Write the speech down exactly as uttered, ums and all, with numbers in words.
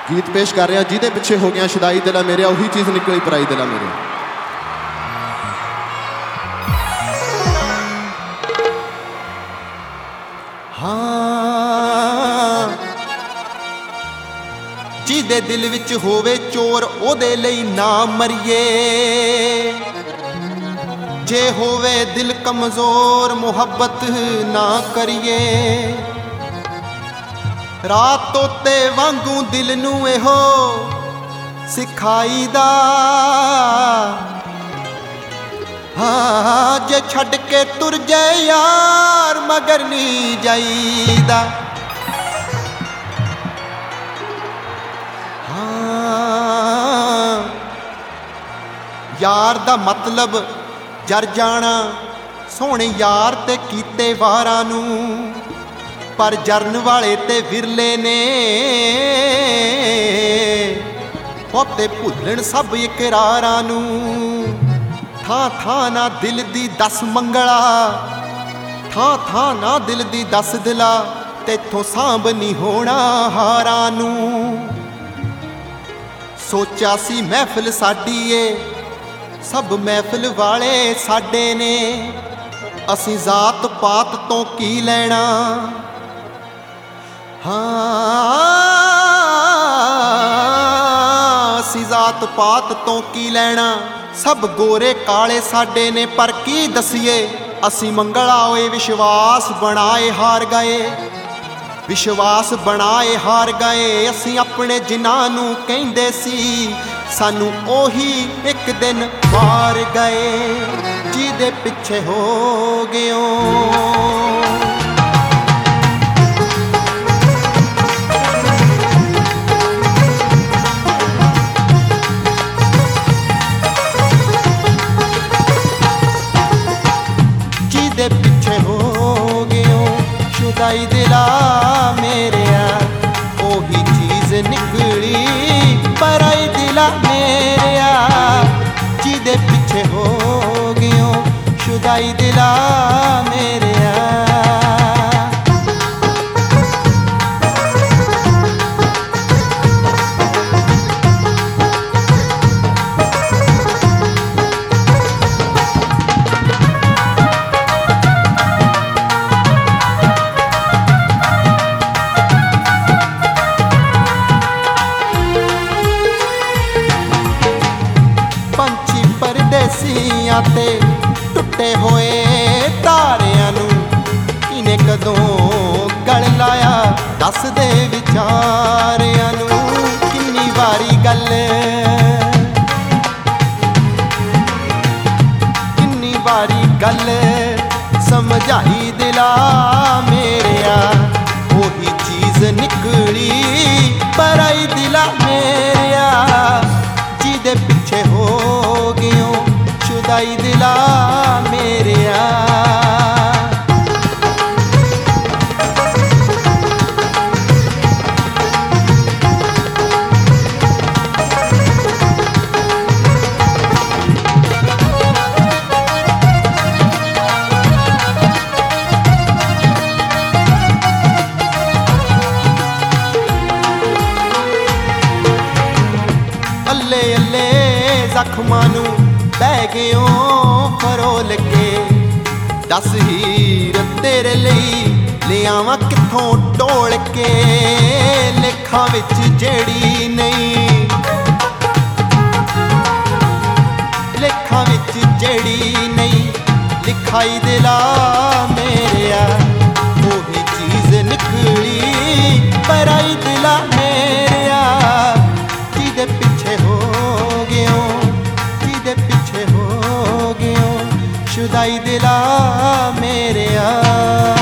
गीत पेश कर रहा जिहदे पिछे हो गया शुदाई दिला मेरे, उही चीज़ निकली पराई दिला मेरे। हाँ जिहदे दिल विच होवे चोर ओदे लई ना मरिए, जे होवे दिल कमजोर मुहब्बत ना करिए। रात तोते वांगू दिल नू एहो सिखाईदा, हाँ जे छड़ के तुर जाए यार मगर नहीं जाईदा। हाँ यार दा मतलब जर जाना, सोहणे यार ते कीते वारां नू, पर जरन वाले ते विरले ने बहुते भुल्लण सब इकरारां नू। थां थां ना दिल दी दस मंगला, थां थां ना दिल दी दस दिला, तेथों सांभ नहीं होना हारां नू। सोचा सी महफिल साडी ए, सब महफिल वाले साडे ने, असी जात पात तो की लैना। हाँ असी जात पात तो की लैना, सब गोरे काले साडे ने, पर की दसीए असी मंगला होए विश्वास बनाए हार गए, विश्वास बनाए हार गए। असी अपने जिन्हां नू कहिंदे सी सानू ओही एक दिन मार गए, जिहदे पिछे हो गयो। जिहदे पिछे हो गयो शुदाई दिला मेरेया, ओही चीज़ निकली पराई दिला मेरेया। जिहदे पिछे हो गयो शुदाई दिला मेरेया। पंछी परदेसियां ते टुटे होए तारियां नू, इने कदों गल लाया दस दे विचारियां नू। किन्नी वारी गल किन्नी वारी गल समझाई दिला मेरेया, ओही चीज़ निकली पराई दिला मेरेया। जिहदे पिछे हो गयो शुदाई दिला मेरेया। अल्ले अल्ले जख्मां नू बह गयो फरोल के, दस हीर तेरे लई ले आवां कित्थों टोल के। लेखां विच जेड़ी नहीं, लेखां विच जेड़ी नहीं लिखाई दिला मेरेया, ओही चीज़ निकली पराई दिला मेरेया। जिहदे पिछे हो गयो जिहदे पिछे हो गयो शुदाई दिला मेरेया।